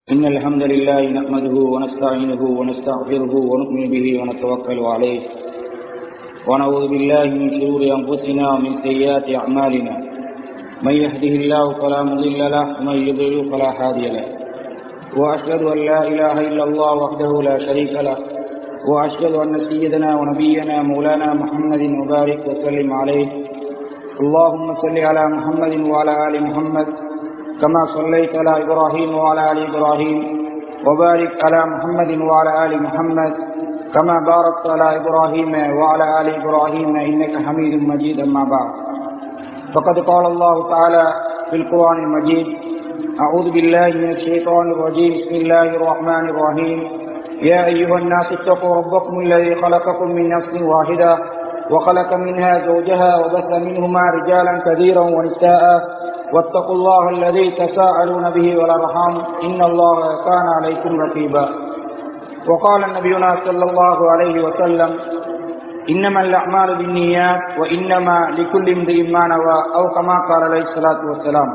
إن الحمد لله نحمده ونستعينه ونستغفره ونؤمن به ونتوكل عليه ونعوذ بالله من شرور أنفسنا ومن سيئات أعمالنا من يهده الله فلا مضل له ومن يضلل فلا هادي له وأشهد أن لا إله إلا الله وحده لا شريك له وأشهد أن سيدنا ونبينا مولانا محمد مبارك وسلم عليه اللهم صل على محمد وعلى آل محمد كما صليت على إبراهيم وعلى آل إبراهيم وبارك على محمد وعلى آل محمد كما باركت على إبراهيم وعلى آل إبراهيم إنك حميد مجيد. أما بعد فقد قال الله تعالى في القرآن المجيد: أعوذ بالله من الشيطان الرجيم. بسم الله الرحمن الرحيم. يا أيها الناس اتقوا ربكم الذي خلقكم من نفس واحدة وخلق منها زوجها وبث منهما رجالا كثيرا ونساء واتقوا الله الذي تساءلون به والأرحام إن الله كان عليكم رقيبا. وقال نبينا صلى الله عليه وسلم: إنما الأعمال بالنيات وإنما لكل امرئ ما نوى أو كما قال عليه الصلاة والسلام.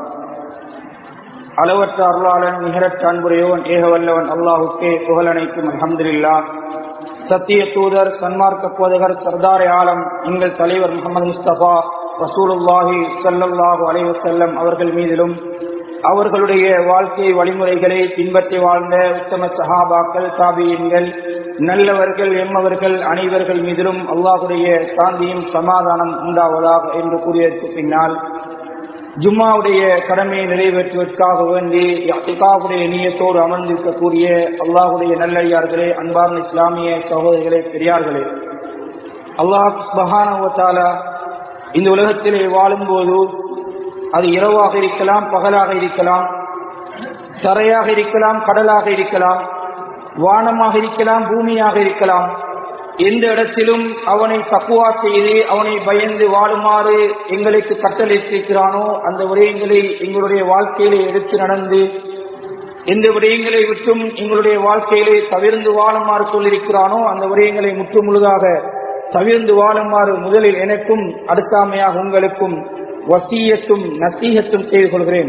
அளவற்ற அருளாளன் நிகரற்ற அன்புடையவன் ஏகவல்லவன் அல்லாஹுக்கே புகழனைக்கும் அல்ஹம்துலில்லாஹ். சத்திய தூதர் சன்மார்க்க போதகர் சர்தார் ஆலம் எங்கள் தலைவர் முகமது முஸ்தபா ரசூலுல்லாஹி ஸல்லல்லாஹு அலைஹி வஸல்லம் அவர்கள் மீதிலும் அவர்களுடைய வாழ்க்கை வழிமுறைகளை பின்பற்றி வாழ்ந்த உத்தம சஹாபாக்கள், தாபியீன்கள், நல்லவர்கள், எம்மவர்கள் அனைவர்கள் மீதிலும் அல்லாஹுடைய சாந்தியும் சமாதானம் உண்டாவதாக என்று கூறியதற்கு பின்னால் ஜும்மாவுடைய கடமையை நிறைவேற்றுவதற்காக வேண்டி இஅ்திகாஃபுடைய நியத்தோடு அமர்ந்திருக்கக்கூடிய அல்லாஹுடைய நல்லடியார்களே, அன்பார்ந்த இஸ்லாமிய சகோதரிகளே, பெரியார்களே, அல்லாஹ் சுப்ஹானஹு வ தஆலா இந்த உலகத்திலே வாழும்போது அது இரவாக இருக்கலாம், பகலாக இருக்கலாம், தரையாக இருக்கலாம், கடலாக இருக்கலாம், வானமாக இருக்கலாம், பூமியாக இருக்கலாம், எந்த இடத்திலும் அவனை தக்வா செய்து அவனை பயந்து வாழுமாறு எங்களுக்கு கட்டளையிட்டிருக்கிறானோ அந்த விடயங்களை எங்களுடைய வாழ்க்கையிலே எடுத்து நடந்து எந்த விடயங்களை விட்டும் எங்களுடைய வாழ்க்கையிலே தவிர்ந்து வாழுமாறு சொல்லியிருக்கிறானோ அந்த விடயங்களை முற்று முழுதாக தவிர்ந்து வாழுமாறு முதலில் எனக்கும் அடுத்தாமையாக உங்களுக்கும் வசியத்தும் நசீகத்தும் செய்து கொள்கிறேன்.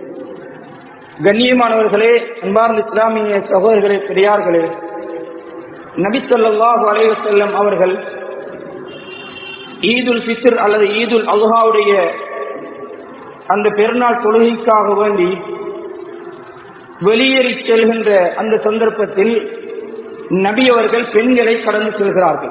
கண்ணியமானவர்களே, அன்பார்ந்த இஸ்லாமிய சகோதரர்களே, பெரியார்களே, நபி ஸல்லல்லாஹு அலைஹி வஸல்லம் அவர்கள் ஈதுல் ஃபித்ர் அல்லது ஈதுல் அல்ஹாவுடைய அந்த பெருநாள் தொழுகைக்காக வேண்டி வெளியேறி செல்கின்ற அந்த சந்தர்ப்பத்தில் நபி அவர்கள் பெண்களை கடந்து செல்கிறார்கள்.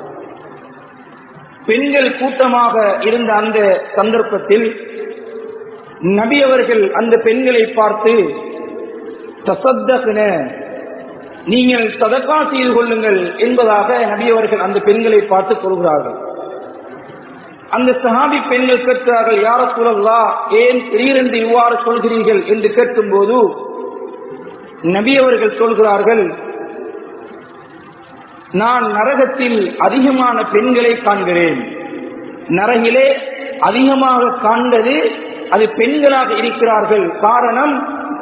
பெண்கள் கூட்டமாக இருந்த அந்த சந்தர்ப்பத்தில் நபி அவர்கள் அந்த பெண்களை பார்த்து, தஸத்தக்ன, நீங்கள் சதகா செய்து கொள்ளுங்கள் என்பதாக நபி அவர்கள் அந்த பெண்களை பார்த்து சொல்கிறார்கள். அந்த சஹாபி பெண்கள் கேட்கிறார்கள், யா ரசூலல்லாஹ், ஏன் திடீரென்று இவ்வாறு சொல்கிறீர்கள் என்று கேட்கும்போது நபி அவர்கள் சொல்கிறார்கள், நான் நரகத்தில் அதிகமான பெண்களை காண்கிறேன். நரகிலே அதிகமாக காண்பது அது பெண்களாக இருக்கிறார்கள். காரணம்,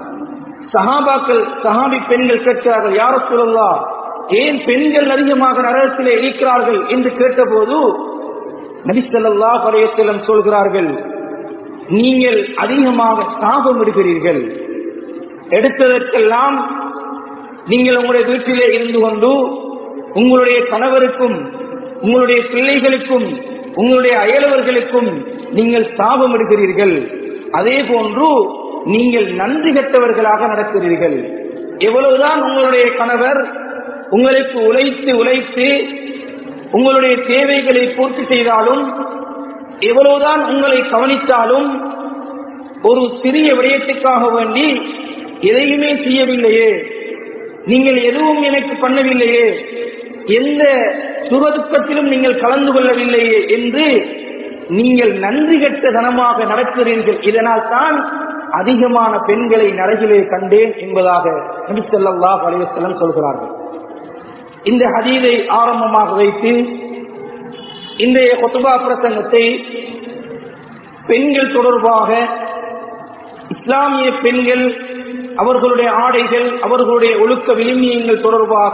சஹாபி பெண்கள் கேட்கிறார்கள், யா ரசூலல்லாஹ், ஏன் பெண்கள் அதிகமாக நரகத்திலே இருக்கிறார்கள் என்று கேட்டபோது நபி ஸல்லல்லாஹு அலைஹி வஸல்லம் சொல்கிறார்கள், நீங்கள் அதிகமாக சாபமிடுகிறீர்கள். எடுத்ததற்கெல்லாம் நீங்கள் உங்களுடைய வீட்டிலே இருந்து கொண்டு உங்களுடைய கணவருக்கும் உங்களுடைய பிள்ளைகளுக்கும் உங்களுடைய அயலவர்களுக்கும் நீங்கள் சாபமிடுகிறீர்கள். அதே போன்று நீங்கள் நன்றி கெட்டவர்களாக நடக்கிறீர்கள். எவ்வளவுதான் உங்களுடைய கணவர் உங்களுக்கு உழைத்து உங்களுடைய தேவைகளை பூர்த்தி செய்தாலும், எவ்வளவுதான் உங்களை கவனித்தாலும், ஒரு சிறிய விடயத்துக்காக வேண்டி எதையுமே செய்யவில்லையே, நீங்கள் எதுவும் எனக்கு பண்ணவில்லையே, எந்த சுகதுக்கத்திலும் நீங்கள் கலந்து கொள்ளவில்லையே என்று நீங்கள் நன்றி கெட்ட தனமாக நடக்கிறீர்கள். இதனால் தான் அதிகமான பெண்களை நரகிலே கண்டேன் என்பதாக நபி ஸல்லல்லாஹு அலைஹி வஸல்லம் சொல்கிறார்கள். இந்த ஹதீஸை ஆரம்பமாக வைத்து இன்றைய குத்பா பிரசங்கத்தை பெண்கள் தொடர்பாக, இஸ்லாமிய பெண்கள், அவர்களுடைய ஆடைகள், அவர்களுடைய ஒழுக்க விழுமியங்கள் தொடர்பாக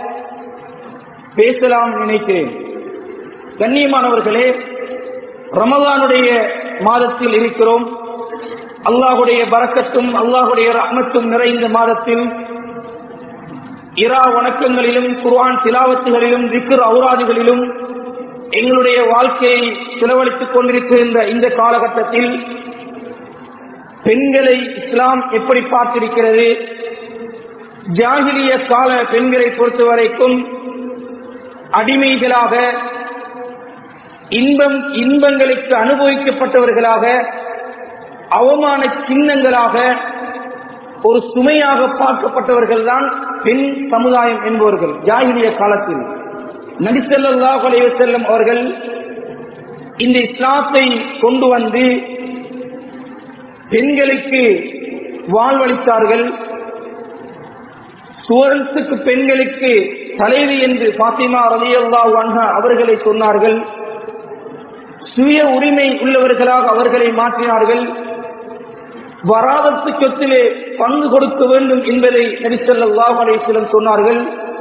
பேசலாம் நினைக்கிறேன். கண்ணியமானவர்களே, ரமலானுடைய மாதத்தில் இருக்கிறோம். அல்லாஹுடைய பரக்கத்தும் அல்லாஹுடைய ரஹ்மத்தும் நிறைந்த மாதத்தில் இரா வணக்கங்களிலும் குர்ஆன் திலாவத்துகளிலும் திக்ர் ஔராதுகளிலும் எங்களுடைய வாழ்க்கையை செலவழித்துக் கொண்டிருக்கின்ற இந்த காலகட்டத்தில் பெண்களை இஸ்லாம் எப்படி பார்த்திருக்கிறது, ஜாஹிலிய கால பெண்களை பொறுத்தவரைக்கும் அடிமைகளாக இன்பங்களுக்கு அனுபவிக்கப்பட்டவர்களாக அவமான சின்னங்களாக ஒரு சுமையாக பார்க்கப்பட்டவர்கள் தான் பெண் சமுதாயம் என்பவர்கள். ஜாஹிலிய காலத்தில் நபி ஸல்லல்லாஹு அலைஹி வஸல்லம் அவர்கள் இந்த இஸ்லாத்தை கொண்டு வந்து பெண்களுக்கு வாழ்வளித்தார்கள். சுவர்க்கத்துக்கு பெண்களுக்கு தலைவி என்று ஃபாத்திமா ரலியல்லாஹு அன்ஹா அவர்களை சொன்னார்கள். சுய உரிமை உள்ளவர்களாக அவர்களை மாற்றினார்கள். வராதத்து சொத்திலே பங்கு கொடுக்க வேண்டும் என்பதை நபி ஸல்லல்லாஹு அலைஹி வஸல்லம் சொன்னார்கள்.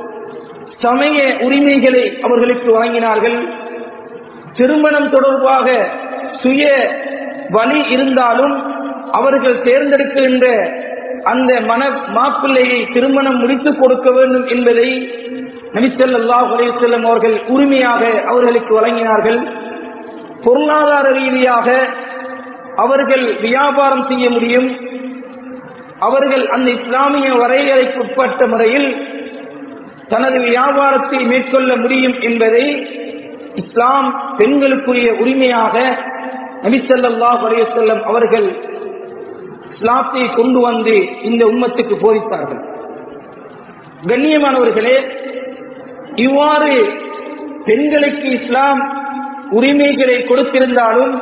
சமய உரிமைகளை அவர்களுக்கு வழங்கினார்கள். திருமணம் தொடர்பாக சுய வழி இருந்தாலும் அவர்கள் தேர்ந்தெடுக்கின்ற அந்த மாப்பிள்ளையை திருமணம் முடித்துக் கொடுக்க வேண்டும் என்பதை நபி ஸல்லல்லாஹு அலைஹி வஸல்லம் அவர்கள் உரிமையாக அவர்களுக்கு வழங்கினார்கள். பொருளாதார ரீதியாக அவர்கள் வியாபாரம் செய்ய முடியும். அவர்கள் அந்த இஸ்லாமிய வரையறைக்கு உட்பட்ட முறையில் தனது வியாபாரத்தை மேற்கொள்ள முடியும் என்பதை இஸ்லாம் பெண்களுக்குரிய உரிமையாக நபி ஸல்லல்லாஹு அலைஹி வஸல்லம் அவர்கள் இஸ்லாத்தை கொண்டு வந்து இந்த உம்மத்துக்கு போதித்தார்கள். கண்ணியமானவர்களே, இவ்வாறு பெண்களுக்கு இஸ்லாம் உரிமைகளை கொடுத்திருந்தாலும்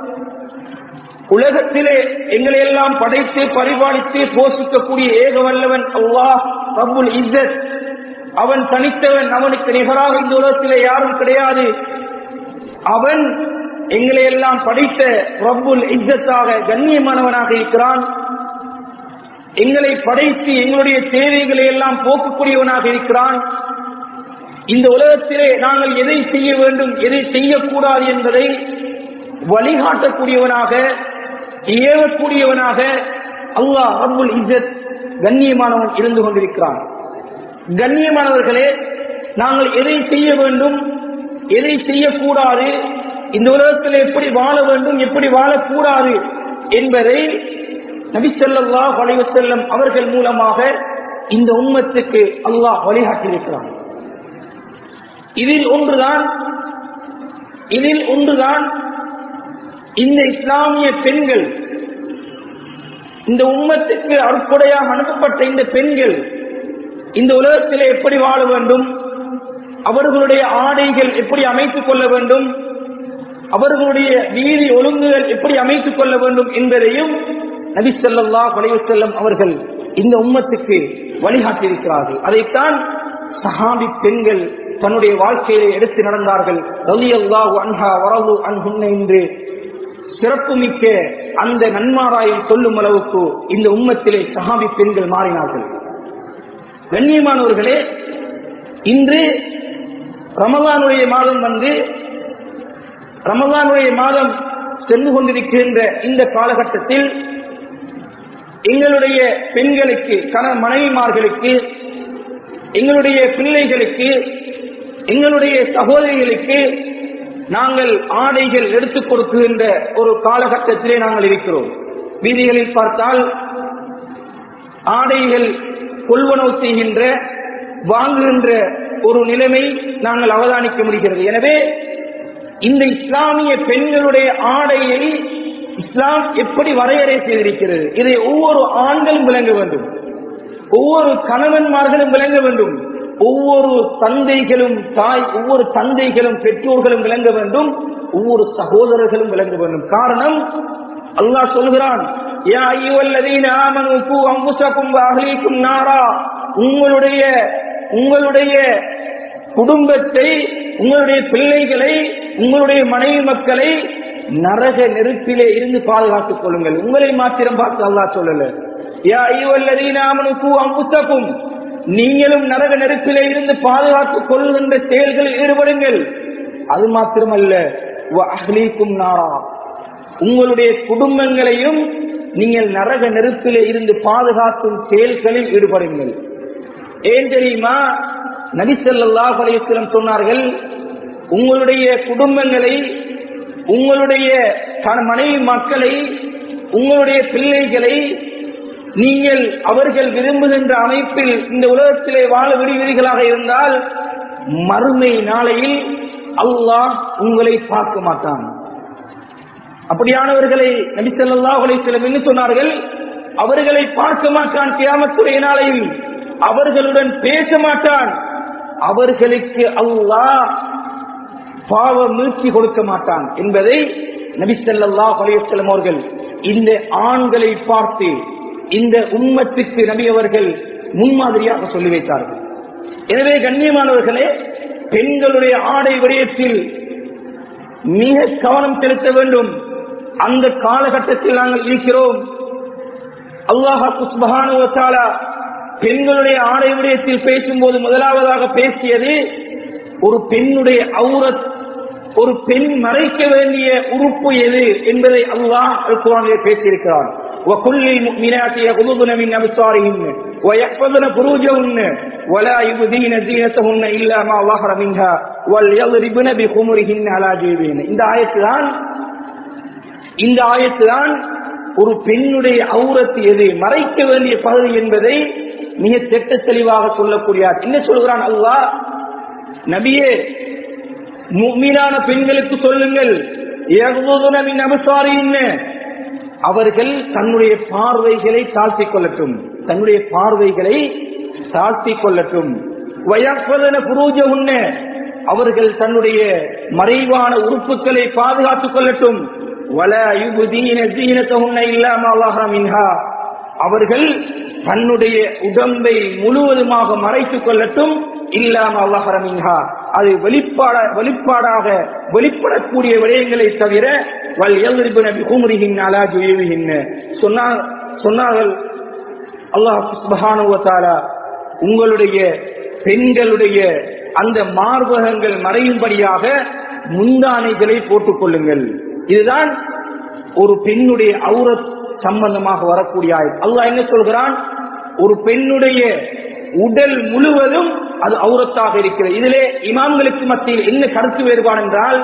உலகத்திலே எங்களை எல்லாம் படைத்து பரிபாலித்து போஷிக்கக்கூடிய ஏக வல்லவன் அல்லாஹ் ரப்புல் இஸ்ஸத், அவன் தனித்தவன், அவனுக்கு நிகராக இந்த உலகத்திலே யாரும் கிடையாது. அவன் எங்களை எல்லாம் படைத்த ரப்புல் இஸ்ஸத்தாக கண்ணியமானவனாக இருக்கிறான். எங்களை படைத்து எங்களுடைய தேவைகளை எல்லாம் போக்கக்கூடியவனாக இருக்கிறான். இந்த உலகத்திலே நாங்கள் எதை செய்ய வேண்டும் எதை செய்யக்கூடாது என்பதை வழிகாட்டக்கூடியவனாக ஏவக்கூடியவனாக அல்லாஹ் ரப்புல் இஸ்ஸத் கண்ணியமானவன் இருந்து கொண்டிருக்கிறான். கண்ணியமானவர்களே, நாங்கள் எதை செய்ய வேண்டும் எதை செய்யக்கூடாது, இந்த உலகத்தில் எப்படி வாழ வேண்டும் எப்படி வாழக்கூடாது என்பதை நபி ஸல்லல்லாஹு அலைஹி வஸல்லம் அவர்கள் மூலமாக இந்த உம்மத்துக்கு அல்லாஹ் வழிகாட்டியிருக்கிறான். இதில் ஒன்றுதான் இந்த இஸ்லாமிய பெண்கள், இந்த உம்மத்துக்கு அற்புடையாக அனுப்பப்பட்ட இந்த பெண்கள் இந்த உலகத்திலே எப்படி வாழ வேண்டும், அவர்களுடைய ஆடைகள் எப்படி அமைத்துக் கொள்ள வேண்டும், அவர்களுடைய நீதி ஒழுங்குகள் எப்படி அமைத்துக் கொள்ள வேண்டும் என்பதையும் நபி ஸல்லல்லாஹு அலைஹி வஸல்லம் அவர்கள் இந்த உம்மத்துக்கு வழிகாட்டியிருக்கிறார்கள். அதைத்தான் சஹாபி பெண்கள் தன்னுடைய வாழ்க்கையிலே எடுத்து நடந்தார்கள். ரலியல்லாஹு அன்ஹா வரது அன்ஹுன்ன என்று சிறப்புமிக்க அந்த நன்மாராயம் சொல்லும் அளவுக்கு இந்த உம்மத்திலே சஹாபி பெண்கள் மாறினார்கள். கண்ணியமானவர்களே, இன்று ரமலானுடைய மாதம் ரமலானுடைய மாதம் சென்று கொண்டிருக்கின்ற இந்த காலகட்டத்தில் எங்களுடைய பெண்களுக்கு, மனைவிமார்களுக்கு, எங்களுடைய பிள்ளைகளுக்கு, எங்களுடைய சகோதரிகளுக்கு நாங்கள் ஆடைகள் எடுத்துக் கொடுக்கின்ற ஒரு காலகட்டத்திலே நாங்கள் இருக்கிறோம். வீதிகளில் பார்த்தால் ஆடைகள் கொள்வனவு செய்கின்ற வாங்குகின்ற ஒரு நிலைமை நாங்கள் அவதானிக்க முடிகிறது. எனவே இந்த இஸ்லாமிய பெண்களுடைய ஆடையை இஸ்லாம் எப்படி வரையறை செய்திருக்கிறது, இதை ஒவ்வொரு ஆண்களும் விளங்க வேண்டும், ஒவ்வொரு கணவன்மார்களும் விளங்க வேண்டும், ஒவ்வொரு தந்தைகளும் பெற்றோர்களும் விளங்க வேண்டும், ஒவ்வொரு சகோதரர்களும் விளங்க வேண்டும். காரணம், அல்லாஹ் சொல்கிறான், யா அய்யுஹல்லதீன ஆமனூ கூ அன்ஃபுஸகும் வ அஹ்லீகும் நாரா, உங்களுடைய குடும்பத்தை, உங்களுடைய பிள்ளைகளை, உங்களுடைய மனைவி மக்களை நரக நெருப்பிலே இருந்து பாதுகாத்துக் கொள்ளுங்கள். உங்களை மாத்திரம் பார்த்து அல்லாஹ் சொல்லல, யா அய்யுஹல்லதீன ஆமனூ கூ அன்ஃபுஸகும், நீங்களும் நரக நெருப்பிலே இருந்து பாதுகாத்துக் கொள்கின்ற செயல்களில் ஈடுபடுங்கள். அது மாத்திரமல்ல, வ அஹ்லீகும் நாரா, உங்களுடைய குடும்பங்களையும் நீங்கள் நரக நெருப்பிலே இருந்து பாதுகாக்கும் செயல்களில் ஈடுபடுங்கள். ஏன் தெரியுமா? நபி ஸல்லல்லாஹு அலைஹி வஸல்லம் சொன்னார்கள், உங்களுடைய குடும்பங்களை, உங்களுடைய மனைவி மக்களை, உங்களுடைய பிள்ளைகளை நீங்கள் அவர்கள் விரும்புகின்ற அமைப்பில் இந்த உலகத்திலே வாழ விடுவீர்களாக இருந்தால் மறுமை நாளையில் அல்லாஹ் உங்களை பார்க்க மாட்டான். அப்படியானவர்களை நபி ஸல்லல்லாஹு அலைஹி வஸல்லம் என்ன சொன்னார்கள்? அவர்களை பார்க்க மாட்டான் கியாமத்துடைய நாளையில், அவர்களுடன் பேச மாட்டான், அவர்களுக்கு அல்லாஹ் பாவ மீட்சி கொடுக்க மாட்டான் என்பதை நபி ஸல்லல்லாஹு அலைஹி வஸல்லம் அவர்கள் இந்த ஆண்களை பார்த்து இந்த உம்மத்துக்கு நபி அவர்கள் முன்மாதிரியாக சொல்லி வைத்தார்கள். எனவே கண்ணியமானவர்களே, பெண்களுடைய ஆடை விடயத்தில் மிக கவனம் செலுத்த வேண்டும். அந்த காலகட்டத்தில் நாங்கள் இருக்கிறோம். அல்லாஹ் சுப்ஹானஹு வ தஆலா பெண்களுடைய ஆடை விடயத்தில் பேசும்போது முதலாவதாக பேசியது ஒரு பெண்ணுடைய ஔரத், ஒரு பெண் மறைக்க வேண்டிய உறுப்பு எது என்பதை அல்லாஹ் அல் குர்ஆனிலே பேசியிருக்கிறார். وَقُلْ لِلْمُؤْمِنَاتِ يَغْضُضْنَ مِنْ أَبْصَارِهِنَّ وَيَحْفَظْنَ فُرُوجَهُنَّ وَلَا يُبْدِينَ زِينَتَهُنَّ إِلَّا مَا ظَهَرَ مِنْهَا وَلْيَضْرِبْنَ بِخُمُرِهِنَّ عَلَى جِيوبِهِنَّ. இந்த ஆயத்துதான் ஒரு பெண்ணுடைய ஔரத் எது, மறைக்க வேண்டிய பகுதி என்பதை மிக திட்ட தெளிவாக சொல்லக்கூடியார். என்ன சொல்கிறான் அல்லாஹ்? நபியே, முஃமினான பெண்களுக்கு சொல்லுங்கள், யக்துதுன மின் அப்சாரிஹின்ன, அவர்கள் தன்னுடைய பார்வைகளை தாழ்த்திக் கொள்ளட்டும், தன்னுடைய பார்வைகளை தாழ்த்திக் கொள்ளட்டும். வயஃபதுன ஃபுரூஜஹுன்ன, அவர்கள் தன்னுடைய மறைவான உறுப்புகளை பாதுகாத்துக் கொள்ளட்டும். வலா யுப்தீன ஸீனத்தஹுன்ன இல்லா மா ظهر மின்ஹா, அவர்கள் தன்னுடைய உடம்பை முழுவதுமாக மறைத்துக் கொள்ளட்டும். இல்லா மா ظهر மின்ஹா, அது வெளிப்பாடாக வெளிப்படக்கூடிய விடயங்களை தவிர. வல் யضربن بخمرهن على جيوبهن, சொன்னார்கள் அல்லாஹ் சுப்ஹானஹு வ தஆலா, உங்களுடைய பெண்களுடைய அந்த மார்பகங்கள் மறையும்படியாக முந்தானைகளை போட்டுக் கொள்ளுங்கள். இதுதான் ஒரு பெண்ணுடைய ஔரத் சம்பந்தமாக வரக்கூடிய ஆயத். அல்லாஹ் என்ன சொல்கிறான்? ஒரு பெண்ணுடைய உடல் முழுவதும் அது ஔரத்தாக இருக்கிறது. இதிலே இமாம்களுக்கு மத்தியில் என்ன கருத்து வேறுபாடு என்றால்,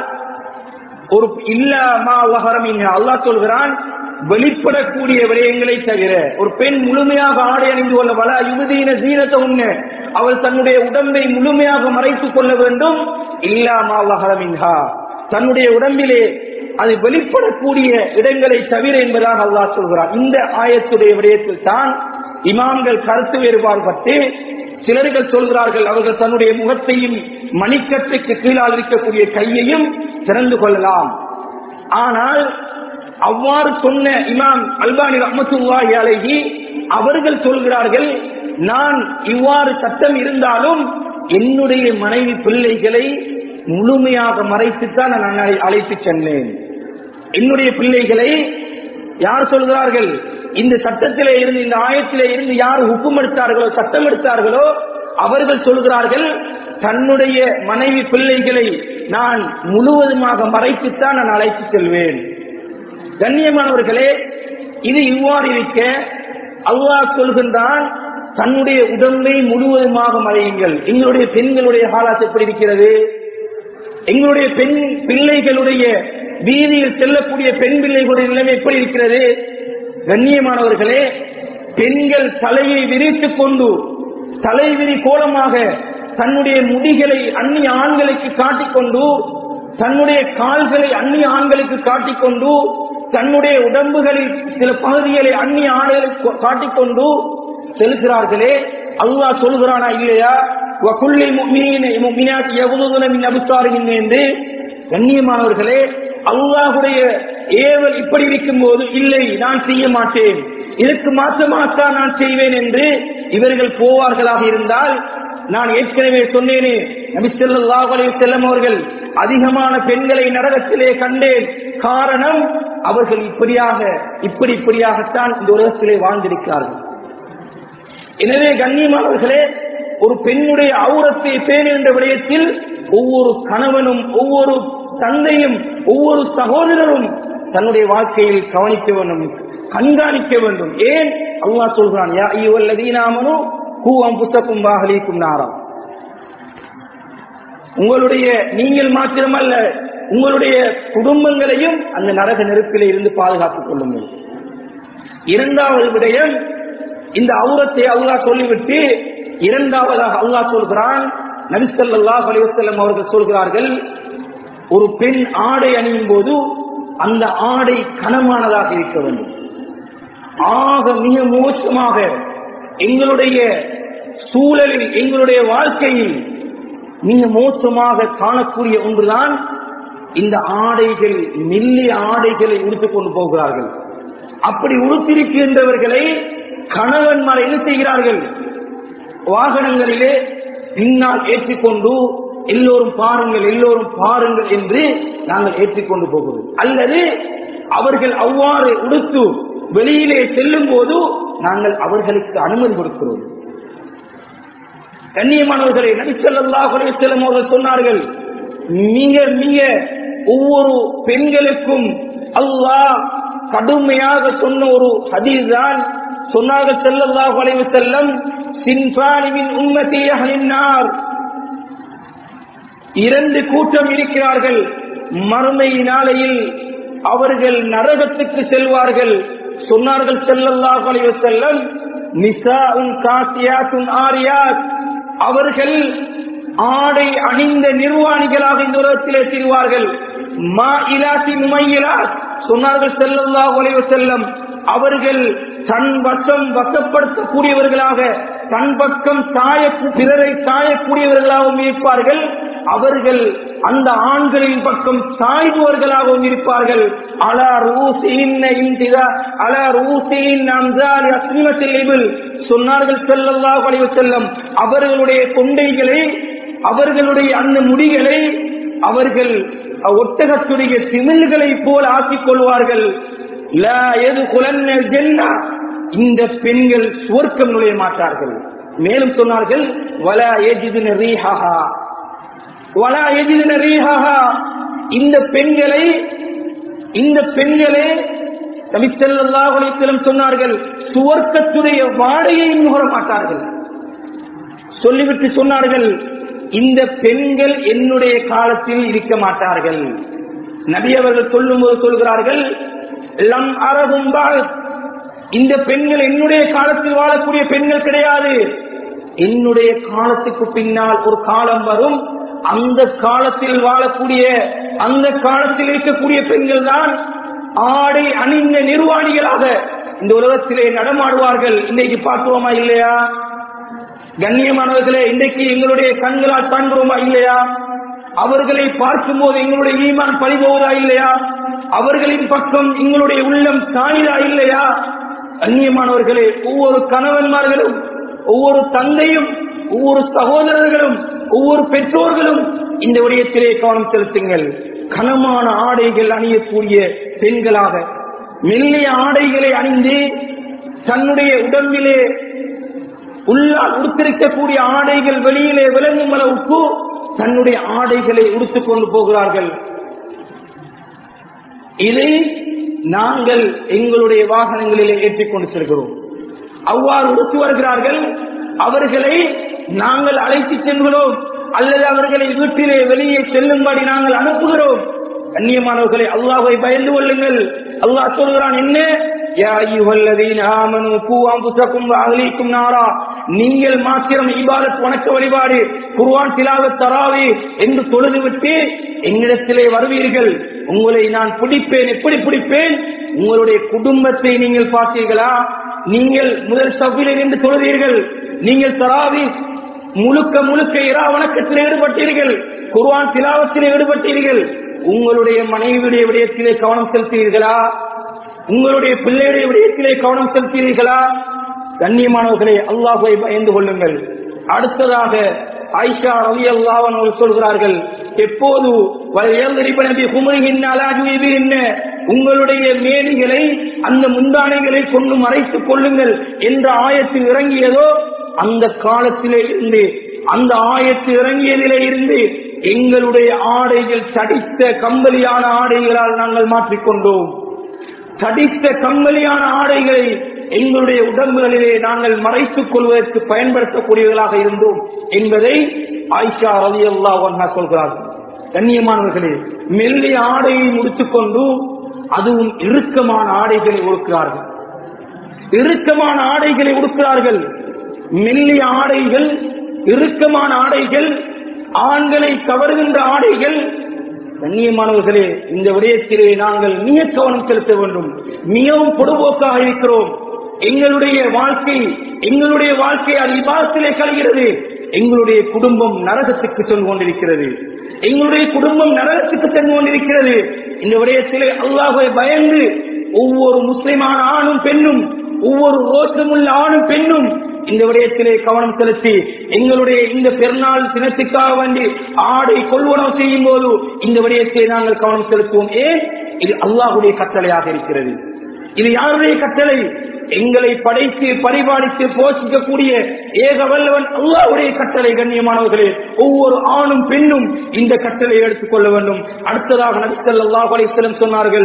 ஒரு இல்லா மா ظهر மின்ஹா, அல்லாஹ் சொல்கிறான் வெளிப்படக்கூடிய விடயங்களை தவிர. ஒரு பெண் முழுமையாக ஆடை அணிந்து கொள்ள, வலா யுப்தீன ஸீனத்தஹுன்ன, அவள் தன்னுடைய உடம்பை முழுமையாக மறைத்துக் கொள்ள வேண்டும். இல்லா மா ظهر மின்ஹா, தன்னுடைய உடம்பிலே அது வெளிப்படக்கூடிய இடங்களை தவிர என்பதாக அல்லாஹ் சொல்கிறார். இந்த ஆயத்துடைய விடயத்தில் தான் இமாம்கள் கருத்து வேறுபாடு பட்டு சிலர்கள் சொல்கிறார்கள், அவர்கள் தன்னுடைய முகத்தையும் மணிக்கட்டுக்கு கீழால் இருக்கக்கூடிய கையையும் திறந்து கொள்ளலாம். ஆனால் அவ்வாறு சொன்ன இமாம் அல்பானி ரஹ்மத்துல்லாஹி அலைஹி அவர்கள் சொல்கிறார்கள், நான் இவ்வாறு சட்டம் இருந்தாலும் என்னுடைய மனைவி பிள்ளைகளை முழுமையாக மறைத்துத்தான் நான் அழைத்து சென்றேன். என்னுடைய பிள்ளைகளை யார் சொல்கிறார்கள்? இந்த சட்டத்திலே இருந்து, இந்த ஆயத்திலே இருந்து யார் ஹுக்கும் எடுத்தார்களோ, சட்டம் எடுத்தார்களோ, அவர்கள் சொல்கிறார்கள், தன்னுடைய மனைவி பிள்ளைகளை நான் முழுவதுமாக மறைத்துத்தான் நான் அழைத்து செல்வேன். கண்ணியமானவர்களே, இது இவ்வாறு இருக்க அல்லாஹ் சொல்கின்றான், தன்னுடைய உடம்பை முழுவதுமாக மறையுங்கள். எங்களுடைய பெண்களுடைய ஹாலாத் எப்படி இருக்கிறது? எங்களுடைய பெண் பிள்ளைகளுடைய வீதியில் செல்லக்கூடிய பெண் பிள்ளைகளுடைய நிலைமை எப்படி இருக்கிறது? கண்ணியமானவர்களே, பெண்கள் தலையை விரித்துக் கொண்டு தலைவிரி கோலமாக தன்னுடைய முடிகளை அந்நிய ஆண்களுக்கு காட்டிக்கொண்டு, தன்னுடைய கால்களை அந்நிய ஆண்களுக்கு காட்டிக்கொண்டு, தன்னுடைய உடம்புகளில் சில பகுதிகளை அந்நிய ஆண்களுக்கு காட்டிக்கொண்டு செல்கிறார்களே, அல்லாஹ் சொல்கிறானா இல்லையா? வகுல்லில் முஃமினாத் யகுதுன மின் அப்சாரிஹின் என்று. கண்ணியமானவர்களே, அல்லாஹ்வுடைய ஏவல் இப்படி இருக்கும் போது இல்லை நான் செய்ய மாட்டேன், இதற்கு மாற்றமாகத்தான் நான் செய்வேன் என்று இவர்கள் போவார்களாக இருந்தால், நான் ஏற்கனவே சொன்னேனே, நபி ஸல்லல்லாஹு அலைஹி வஸல்லம் அவர்கள் அதிகமான பெண்களை நரகத்திலே கண்டேன். காரணம், அவர்கள் இப்படியாகத்தான் இந்த உலகத்திலே வாழ்ந்திருக்கிறார்கள். எனவே கண்ணியமானவர்களே, ஒரு பெண்ணுடைய ஔரத்தை பேணுகின்ற விடயத்தில் ஒவ்வொரு கணவனும், ஒவ்வொரு தந்தையும், ஒவ்வொரு சகோதரரும் தன்னுடைய வாழ்க்கையில் கவனிக்க வேண்டும். கண்காணிக்க வேண்டும். ஏன் அல்லாஹ் சொல்றான், யா அய்யுஹல்லதீன ஆமனூ கூ அன்ஃபுஸக்கும் வ அஹ்லீக்கும் நாரா. உங்களுடைய நீங்கள் மாத்திரமல்ல உங்களுடைய குடும்பங்களையும் அந்த நரக நெருப்பிலே இருந்து பாதுகாத்துக் கொள்ளுங்கள். இரண்டாவது விடயம், இந்த அவுரத்தை அல்லாஹ் சொல்லிவிட்டு இரண்டாவதாக அல்லாஹ் சொல்கிறான், நபி ஸல்லல்லாஹு அலைஹி வஸல்லம் அவர்கள் சொல்கிறார்கள், ஒரு பெண் ஆடை அணியும் போது அந்த ஆடை கனமானதாக இருக்க வேண்டும். ஆக மிக மோசமாக எங்களுடைய சூழலில் எங்களுடைய வாழ்க்கையில் மிக மோசமாக காணக்கூடிய ஒன்றுதான் இந்த ஆடைகள். மெல்லிய ஆடைகளை உடுத்துக் கொண்டு போகிறார்கள். அப்படி உடுத்திருக்கின்றவர்களை கணவன்மார் என்ன செய்கிறார்கள், வாகனங்களிலே பின்னால் ஏற்றிக்கொண்டு எல்லோரும் பாருங்கள் எல்லோரும் பாருங்கள் என்று நாங்கள் ஏற்றிக்கொண்டு போகிறோம். அல்லது அவர்கள் அவ்வாறு உடுத்து வெளியிலே செல்லும் போது நாங்கள் அவர்களுக்கு அனுமதி கொடுக்கிறோம். கண்ணியமானவர்களை, நபி ஸல்லல்லாஹு அலைஹி வஸல்லம் அவர்கள் சொன்னார்கள், மிக மிக ஒவ்வொரு பெண்களுக்கும் அல்லாஹ் கடுமையாக சொன்ன ஒரு ஹதீஸ் தான். சொன்னார்கள் ஸல்லல்லாஹு அலைஹி வஸல்லம், சின்ஃபானி மின் உம்மத்தி அஹ்லின் நார், இரண்டு கூட்டம் இருக்கிறார்கள், மறுமை நாளையில் அவர்கள் நரகத்துக்கு செல்வார்கள். சொன்னார்கள் ஸல்லல்லாஹு அலைஹி வஸல்லம், நிசாஉன் காசியாத்துன் ஆரியாத், அவர்கள் ஆடை அணிந்த நிர்வாணிகளாக இந்த உலகத்திலே திரிவார்கள். மாயிலாத்தி முமையிலாத், சொன்னார்கள் ஸல்லல்லாஹு அலைஹி வஸல்லம், அவர்கள் தன் வசம் வசப்படுத்தக்கூடியவர்களாக தன் பக்கம் பிறரை சாயக்கூடியவர்களாகவும் இருப்பார்கள். அவர்கள் அந்த ஆண்களின் பக்கம் சாய்பவர்களாகவும் இருப்பார்கள். அலா ரூசின் இன்திதா அலா ரூசின் அம்சால் அஸ்மிமத்தில் இபில், சொன்னார்கள் ஸல்லல்லாஹு அலைஹி வஸல்லம், அவர்களுடைய கொண்டைகளை அவர்களுடைய அந்த முடிகளை அவர்கள் ஒட்டகத்துடைய திமில்களை போல் ஆக்கிக் கொள்வார்கள். லா யதுகுலன்ன ஜன்னah, இந்த பெண்கள் சுவர்க்கம் நுழைய மாட்டார்கள். மேலும் சொன்னார்கள், வலா யஜிதுன ரீஹஹா வலா யஜிதுன ரீஹஹா, இந்த பெண்களே நபி ஸல்லல்லாஹு அலைஹி வஸல்லம் சொன்னார்கள், சுவர்க்கத்துடைய வாடையை நுகர மாட்டார்கள். சொல்லிவிட்டு சொன்னார்கள், இந்த பெண்கள் என்னுடைய காலத்தில் இருக்க மாட்டார்கள். நபி அவர்கள் சொல்லும்போது சொல்கிறார்கள், லம் அரஹும் பஅத், இந்த பெண்கள் என்னுடைய காலத்தில் வாழக்கூடிய பெண்கள் கிடையாது. என்னுடைய காலத்துக்கு பின்னால் ஒரு காலம் வரும், அந்த காலத்தில் வாழக்கூடிய அந்த காலத்தில் இருக்கக்கூடிய பெண்கள் தான் ஆடை அணிந்த நிர்வாணிகளாக இந்த உலகத்திலே நடமாடுவார்கள். இன்றைக்கு பார்க்கிறோமா இல்லையா? கண்ணியமானவர்களே, இன்றைக்கு எங்களுடைய கண்களால் காண்கிறோமா இல்லையா? அவர்களை பார்க்கும் போது எங்களுடைய ஈமான் பறிபோவதா இல்லையா? அவர்களின் பக்கம் எங்களுடைய உள்ளம் சாயுதா இல்லையா? கண்ணியமானவர்களே, ஒவ்வொரு கணவன்மார்களும் ஒவ்வொரு தந்தையும் ஒவ்வொரு சகோதரர்களும் ஒவ்வொரு பெற்றோர்களும் இந்த விடயத்திலே கவனம் செலுத்துங்கள். கனமான ஆடைகள் அணியக்கூடிய பெண்களாக மெல்லிய ஆடைகளை அணிந்து தன்னுடைய உடம்பிலே உள்ளால் உடுத்திருக்கக்கூடிய ஆடைகள் வெளியிலே விளங்கும் அளவுக்கு தன்னுடைய ஆடைகளை உடுத்துக் கொண்டு போகிறார்கள். இதை நாங்கள் எங்களுடைய வாகனங்களிலே ஏற்றிக்கொண்டு செல்கிறோம். அவ்வாறு உடுத்து வருகிறார்கள். அவர்களை நாங்கள் அழைத்து செல்கிறோம் அல்லது அவர்களை வீட்டிலே வெளியே செல்லும்படி நாங்கள் அனுப்புகிறோம். கண்ணியமானவர்களை, அல்லாஹ்வை பயந்து கொள்ளுங்கள். அல்லாஹ் சொல்கிறான், என்ன, யா அய்யுஹல்லதீன ஆமனூ கூ அன்ஃபுஸக்கும் வ அஹ்லீக்கும் நாரா, நீங்கள் மாத்திரம் இபாதத் வணக்க வழிபாடு குர்ஆன் திலாவத் தராவீஹ் என்று தொழுதுவிட்டு என்னிடத்திலே வருவீர்கள், உங்களை நான் பிடிப்பேன். எப்படி பிடிப்பேன்? உங்களுடைய குடும்பத்தை நீங்கள் பார்த்தீர்களா? நீங்கள் முதல் சஃபிலே நின்று தொழுதீர்கள், நீங்கள் தராவீஹ் முழுக்க இரா வணக்கத்தில் ஈடுபட்டீர்கள், குர்ஆன் திலாவத்திலே ஈடுபட்டீர்கள், உங்களுடைய மனைவியுடைய விடயத்திலே கவனம் செலுத்தீர்களா? உங்களுடைய பிள்ளையுடைய விடயத்திலே கவனம் செலுத்தீர்களா? கண்ணியமானவர்களே, அல்லாஹ்வை பயந்து கொள்ளுங்கள். அடுத்ததாக ஆயிஷா ரலியல்லாஹு அன்ஹா சொல்கிறார்கள், எப்போது உங்களுடைய மேனிகளை அந்த முந்தானைகளை கொண்டு மறைத்துக் கொள்ளுங்கள் என்ற ஆயத்தில் இறங்கியதோ அந்த காலத்திலே இருந்து, அந்த ஆயத்தில் இறங்கியதிலே இருந்து எங்களுடைய ஆடைகள் தடித்த கம்பளியான ஆடைகளால் நாங்கள் மாற்றிக்கொண்டோம். தடித்த கம்பளியான ஆடைகளை எங்களுடைய உடம்புகளிலே நாங்கள் மறைத்துக் கொள்வதற்கு பயன்படுத்தக்கூடியவர்களாக இருந்தோம் என்பதை ஆயிஷா ரலியல்லாஹு அன்ஹா சொல்கிறார்கள். கண்ணியமானவர்களே, மெல்லிய ஆடையை முடித்துக்கொண்டு அதுவும் இறுக்கமான ஆடைகளை உடுக்கிறார்கள். இறுக்கமான ஆடைகளை உடுக்கிறார்கள். மெல்லிய ஆடைகள், இறுக்கமான ஆடைகள், ஆண்களை கவர்கின்ற ஆடைகள். கண்ணியமானவர்களே, இந்த விடயத்திலே நாங்கள் மிக கவனம் செலுத்த வேண்டும். மிகவும் பொதுபோக்காக இருக்கிறோம். எங்களுடைய வாழ்க்கை அது இபாதத்திலே கழிகிறது. எங்களுடைய குடும்பம் நரகத்துக்கு சென்று கொண்டிருக்கிறது. இந்த விடயத்திலே அல்லாஹ்வை பயந்து ஒவ்வொரு முஸ்லிமான ஆணும் பெண்ணும், ஒவ்வொரு ரோஷமுள்ள ஆணும் பெண்ணும் இந்த விடயத்திலே கவனம் செலுத்தி எங்களுடைய இந்த பெருநாள் தினத்துக்காக வேண்டி ஆடை கொள்வனவு செய்யும் போது இந்த விடயத்தை நாங்கள் கவனம் செலுத்துவோம். ஏன்? இது அல்லாஹ்வுடைய கட்டளையாக இருக்கிறது. இது யாருடைய கட்டளை? எங்களை படைத்து பரிபாலித்து போஷிக்கக்கூடிய ஏக வல்லவன் அல்லாஹ்வுடைய கட்டளை. கண்ணியமானவர்களே, ஒவ்வொரு ஆணும் பெண்ணும் இந்த கட்டளையை எடுத்துக் கொள்ள வேண்டும். அடுத்ததாக நபி ஸல்லல்லாஹு அலைஹி வஸல்லம் சொன்னார்கள்,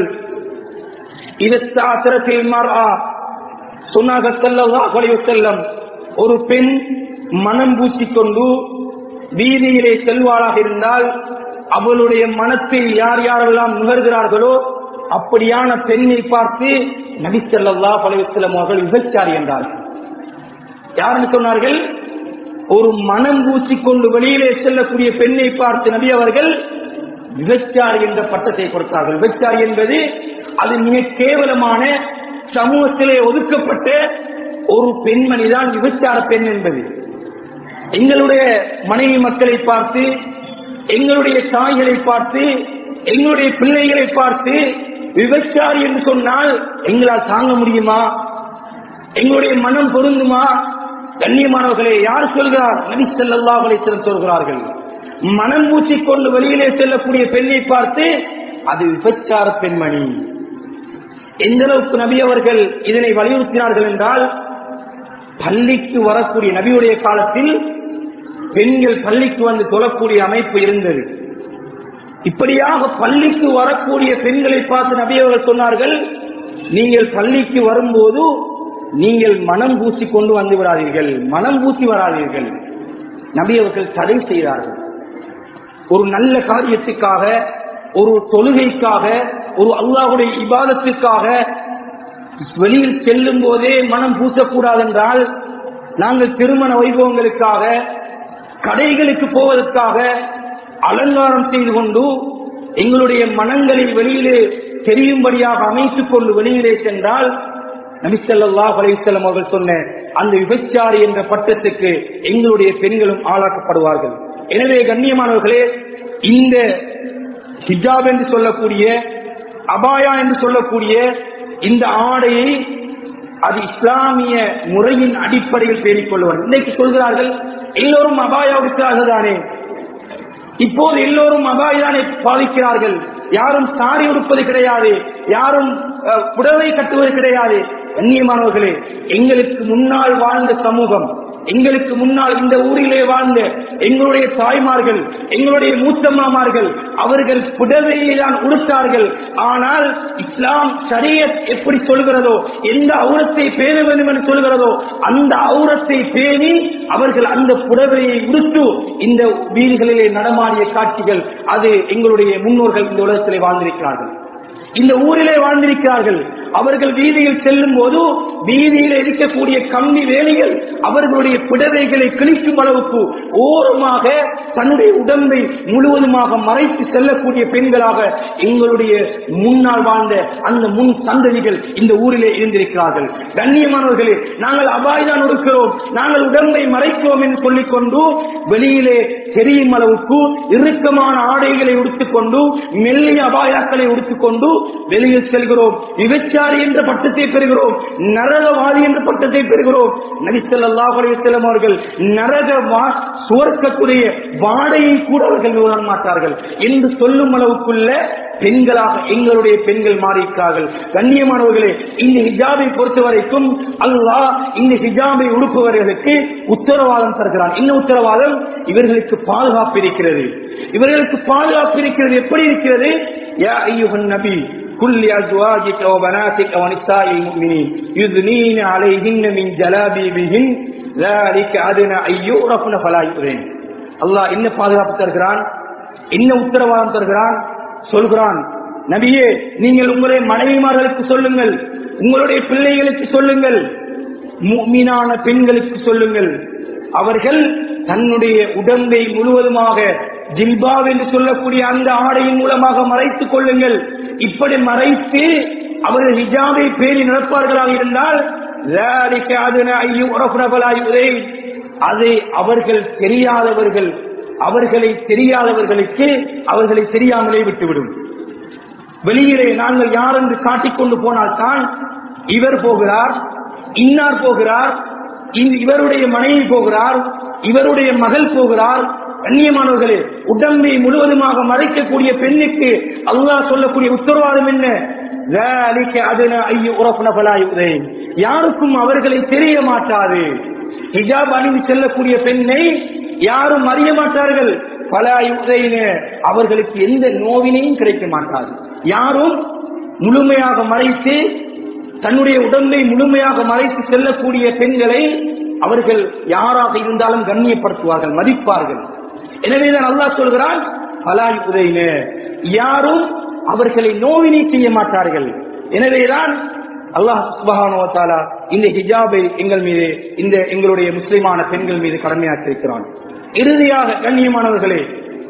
இதத்தாசரத்தில் மர்ஆ, சொன்னார்கள் ஸல்லல்லாஹு அலைஹி வஸல்லம், ஒரு பெண் மனம் பூசிக்கொண்டு வீதியிலே செல்வாளாக இருந்தால் அவளுடைய மனத்தை யார் யாரெல்லாம் நுகர்கிறார்களோ அப்படியான பெண்ணை பார்த்து நபி ஸல்லல்லாஹு அலைஹி வஸல்லம் அவர்கள் விபச்சாரி என்றார்கள். யாருன்னு சொன்னார்கள்? ஒரு மனம் பூசிக்கொண்டு வெளியிலே செல்லக்கூடிய பெண்ணை பார்த்து நபி அவர்கள் விபச்சாரி என்ற பட்டத்தை கொடுத்தார்கள். விபச்சாரி என்பது அது மிக கேவலமான, சமூகத்திலே ஒதுக்கப்பட்ட ஒரு பெண்மணிதான் விபச்சார பெண் என்பது. எங்களுடைய மனைவி மக்களை பார்த்து, எங்களுடைய தாய்களை பார்த்து, எங்களுடைய பிள்ளைகளை பார்த்து விபச்சாரி என்று சொன்னால் எங்களால் தாங்க முடியுமா? எங்களுடைய மனம் பொருந்துமா? கண்ணியமானவர்களே, யார் சொல்கிறார்? நபி ஸல்லல்லாஹு அலைஹி வஸல்லம் சொல்கிறார்கள், மனம் பூசிக்கொண்டு வெளியிலே செல்லக்கூடிய பெண்ணை பார்த்து அது விபச்சார பெண்மணி. எந்த அளவுக்கு நபி அவர்கள் இதனை வலியுறுத்தினார்கள் என்றால், பள்ளிக்கு வரக்கூடிய நபியுடைய காலத்தில் பெண்கள் பள்ளிக்கு வந்து தொழக்கூடிய அமைப்பு இருந்தது. இப்படியாக பள்ளிக்கு வரக்கூடிய பெண்களை பார்த்து நபி அவர்கள் சொன்னார்கள், நீங்கள் பள்ளிக்கு வரும்போது நீங்கள் மனம் பூசி கொண்டு வந்து விடாதீர்கள், மனம் பூசி வராதீர்கள். நபி அவர்கள் தடை செய்தார்கள். ஒரு நல்ல காரியத்துக்காக, ஒரு தொழுகைக்காக, ஒரு அல்லாஹ்வுடைய இபாதத்திற்காக வெளியில் செல்லும் போதே மனம் பூசக்கூடாது என்றால், நாங்கள் திருமண வைபவங்களுக்காக, கடைகளுக்கு போவதற்காக அலங்காரம் செய்து கொண்டு எங்களுடைய மனங்களை வெளியிலே தெரியும்படியாக அமைத்துக் கொண்டு வெளியிலே சென்றால் நபி ஸல்லல்லாஹு அலைஹி வஸல்லம் அவர்கள் சொன்ன அந்த விபச்சாரி என்ற பட்டத்துக்கு எங்களுடைய பெண்களும் ஆளாக்கப்படுவார்கள். எனவே கண்ணியமானவர்களே, இந்த ஹிஜாப் என்று சொல்லக்கூடிய, அபாயா என்று சொல்லக்கூடிய இந்த ஆடையை அது இஸ்லாமிய முறையின் அடிப்படையில் பேணிக் கொள்வார். இன்னைக்கு சொல்கிறார்கள் எல்லோரும் அபாயா உடுக்கிறார்கள் தானே, இப்போது எல்லோரும் அபாயானை பாதிக்கிறார்கள், யாரும் சாரி உடுப்பது கிடையாது, யாரும் புடவை கட்டுவது கிடையாது. கண்ணியமானவர்களே, எங்களுக்கு முன்னால் வாழ்ந்த சமூகம், எங்களுக்கு முன்னால் இந்த ஊரிலே வாழ்ந்த எங்களுடைய தாய்மார்கள், எங்களுடைய மூத்தம்மாமார்கள், அவர்கள் புடவையை தான் உடுத்தார்கள். ஆனால் இஸ்லாம் ஷரியத் எப்படி சொல்கிறதோ, எந்த அவுரத்தை பேண வேண்டும் என்று சொல்கிறதோ அந்த அவுரத்தை பேணி அவர்கள் அந்த புடவையை உடுத்து இந்த வீடுகளிலே நடமாடிய காட்சிகள், அது எங்களுடைய முன்னோர்கள் இந்த உலகத்திலே வாழ்ந்திருக்கிறார்கள், இந்த ஊரிலே வாழ்ந்திருக்கிறார்கள். அவர்கள் வீதியில் செல்லும் போது வீதியில் இருக்கக்கூடிய கம்பி வேலைகள் அவர்களுடைய புடவைகளை கிழிக்கும் அளவுக்கு ஓரமாக தன்னுடைய உடம்பை முழுவதுமாக மறைத்து செல்லக்கூடிய பெண்களாக எங்களுடைய முன்னால் வாழ்ந்த அந்த முன் சந்ததிகள் இந்த ஊரிலே இருந்திருக்கிறார்கள். கண்ணியமானவர்களே, நாங்கள் அபாய்தான் இருக்கிறோம், நாங்கள் உடம்பை மறைக்கிறோம் என்று சொல்லிக்கொண்டு வெளியிலே தெரியும் அளவுக்கு இறுக்கமான ஆடைகளை உடுத்துக்கொண்டு மெல்லிய அபாயாக்களை உடுத்துக்கொண்டு வெளியில் செல்கிறோம். விபச்சாரி என்ற பட்டத்தை பெறுகிறோம், நரகவாதி என்ற பட்டத்தை பெறுகிறோம். நபி ஸல்லல்லாஹு அலைஹி வஸல்லம் அவர்கள் சுவர்க்கத்துடைய வாடையை கூட அவர்கள் உணர மாட்டார்கள் என்று சொல்லும் அளவுக்குள்ள பெண்களாக எங்களுடைய பெண்கள் மாறியிருக்கிறார்கள். கண்ணியமானவர்களே, இந்த ஹிஜாபை பொறுத்த வரைக்கும் அல்லாஹ் இந்த ஹிஜாபை உடுப்பவர்களுக்கு உத்தரவாதம் தருகிறான். இந்த உத்தரவாதம் இவர்களுக்கு பாதுகாப்பு இருக்கிறது, இவர்களுக்கு பாதுகாப்பு இருக்கிறது. எப்படி இருக்கிறது? யா அய்யுஹன் நபி, குல்லி அஸ்வாஜிக வ பனாதிக வ நிசாஇல் முஃமினீன் யுத்னீன அலைஹின்ன மின் ஜலாபிபிஹின் ذلك ادنى ان يعرفن فلا يؤذين. அல்லாஹ் என்ன பாதுகாப்பு தருகிறான், என்ன உத்தரவாதம் தருகிறான்? சொல்கிறான், நபியே நீங்கள் உங்களுடைய மனைவிமார்களுக்கு சொல்லுங்கள், உங்களுடைய பிள்ளைகளுக்கு சொல்லுங்கள், முஃமினான பெண்களுக்கு சொல்லுங்கள், அவர்கள் தன்னுடைய உடம்பை முழுவதுமாக ஜில்பாப் என்று சொல்லக்கூடிய அந்த ஆடையின் மூலமாக மறைத்துக் கொள்ளுங்கள். இப்படி மறைத்து அவர்கள் ஹிஜாபை பேணி நடப்பார்களாக இருந்தால் அதை அவர்கள் தெரியாதவர்கள் அவர்களை தெரியாதவர்களுக்கு அவர்களை தெரியாமலே விட்டுவிடும். வெளியிலே நாங்கள் யார் என்று காட்டிக்கொண்டு போனால்தான் இவர் போகிறார், இன்னார் போகிறார், இவருடைய மனைவி போகிறார், இவருடைய மகள் போகிறார். கண்ணியமானவர்களே, உடம்பை முழுவதுமாக மறைக்கக்கூடிய பெண்ணுக்கு அல்லாஹ் சொல்லக்கூடிய உத்தரவாதம் என்ன? யாருக்கும் அவர்களை தெரிய மாட்டாது. ஹிஜாப் அணிந்து செல்லக்கூடிய பெண்ணை யாரும் அறிய மாட்டார்கள். அவர்களுக்கு எந்த நோவினையும் கிடைக்க மாட்டாது. யாரும் முழுமையாக மறைத்து தன்னுடைய உடம்பை முழுமையாக மறைத்து செல்லக்கூடிய பெண்களை அவர்கள் யாராக இருந்தாலும் கண்ணியப்படுத்துவார்கள், மதிப்பார்கள். எனவேதான் அல்லாஹ் சொல்கிறான், யாரும் அவர்களை நோவினை செய்ய மாட்டார்கள். எனவேதான் அல்லாஹ் சுப்ஹானஹு வ தஆலா இந்த ஹிஜாபை எங்கள் மீது, இந்த எங்களுடைய முஸ்லிமான பெண்கள் மீது கடமையாற்றிருக்கிறான். இறுதியாக கண்ணியமானவர்களே,